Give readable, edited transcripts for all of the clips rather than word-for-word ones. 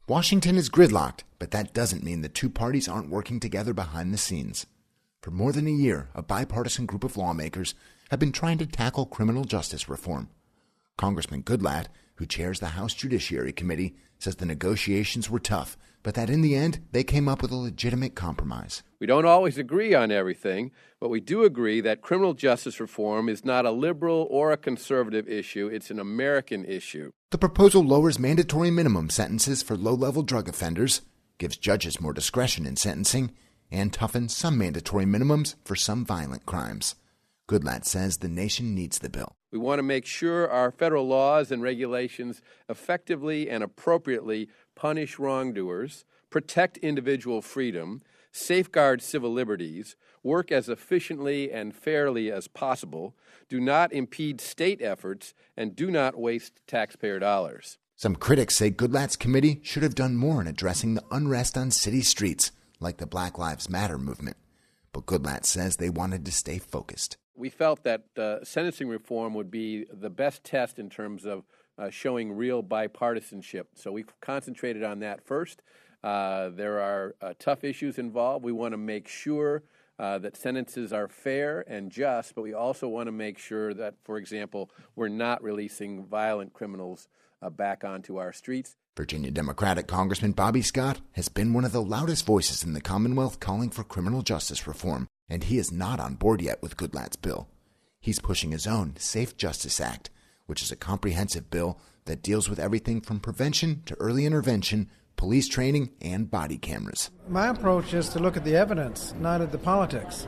Washington is gridlocked, but that doesn't mean the two parties aren't working together behind the scenes. For more than a year, a bipartisan group of lawmakers have been trying to tackle criminal justice reform. Congressman Goodlatte, who chairs the House Judiciary Committee, says the negotiations were tough, but that in the end, they came up with a legitimate compromise. We don't always agree on everything, but we do agree that criminal justice reform is not a liberal or a conservative issue. It's an American issue. The proposal lowers mandatory minimum sentences for low-level drug offenders, gives judges more discretion in sentencing, and toughens some mandatory minimums for some violent crimes. Goodlatte says the nation needs the bill. We want to make sure our federal laws and regulations effectively and appropriately punish wrongdoers, protect individual freedom, safeguard civil liberties, work as efficiently and fairly as possible, do not impede state efforts, and do not waste taxpayer dollars. Some critics say Goodlatte's committee should have done more in addressing the unrest on city streets, like the Black Lives Matter movement. But Goodlatte says they wanted to stay focused. We felt that sentencing reform would be the best test in terms of showing real bipartisanship. So we concentrated on that first. There are tough issues involved. We want to make sure that sentences are fair and just, but we also want to make sure that, for example, we're not releasing violent criminals back onto our streets. Virginia Democratic Congressman Bobby Scott has been one of the loudest voices in the Commonwealth calling for criminal justice reform, and he is not on board yet with Goodlatte's bill. He's pushing his own Safe Justice Act, which is a comprehensive bill that deals with everything from prevention to early intervention, police training, and body cameras. My approach is to look at the evidence, not at the politics.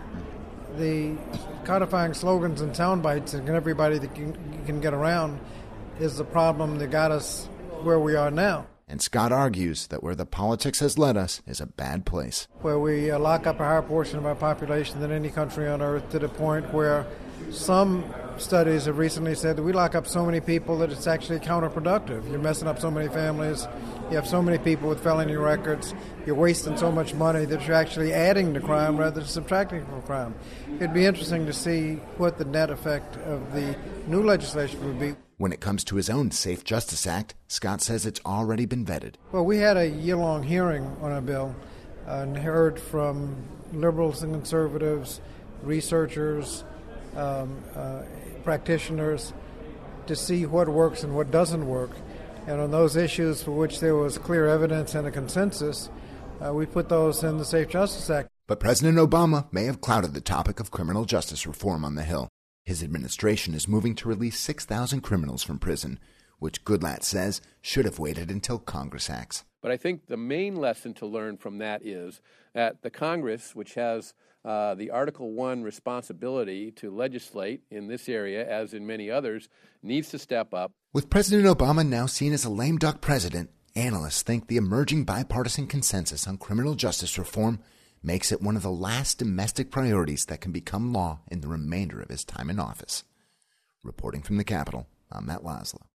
The codifying slogans and sound bites and everybody that can get around is the problem that got us where we are now. And Scott argues that where the politics has led us is a bad place. Where we lock up a higher portion of our population than any country on earth, to the point where some studies have recently said that we lock up so many people that it's actually counterproductive. You're messing up so many families. You have so many people with felony records. You're wasting so much money that you're actually adding to crime rather than subtracting from crime. It'd be interesting to see what the net effect of the new legislation would be. When it comes to his own Safe Justice Act, Scott says it's already been vetted. Well, we had a year-long hearing on a bill and heard from liberals and conservatives, researchers, practitioners, to see what works and what doesn't work. And on those issues for which there was clear evidence and a consensus, we put those in the Safe Justice Act. But President Obama may have clouded the topic of criminal justice reform on the Hill. His administration is moving to release 6,000 criminals from prison, which Goodlatte says should have waited until Congress acts. But I think the main lesson to learn from that is that the Congress, which has the Article I responsibility to legislate in this area, as in many others, needs to step up. With President Obama now seen as a lame duck president, analysts think the emerging bipartisan consensus on criminal justice reform makes it one of the last domestic priorities that can become law in the remainder of his time in office. Reporting from the Capitol, I'm Matt Laszlo.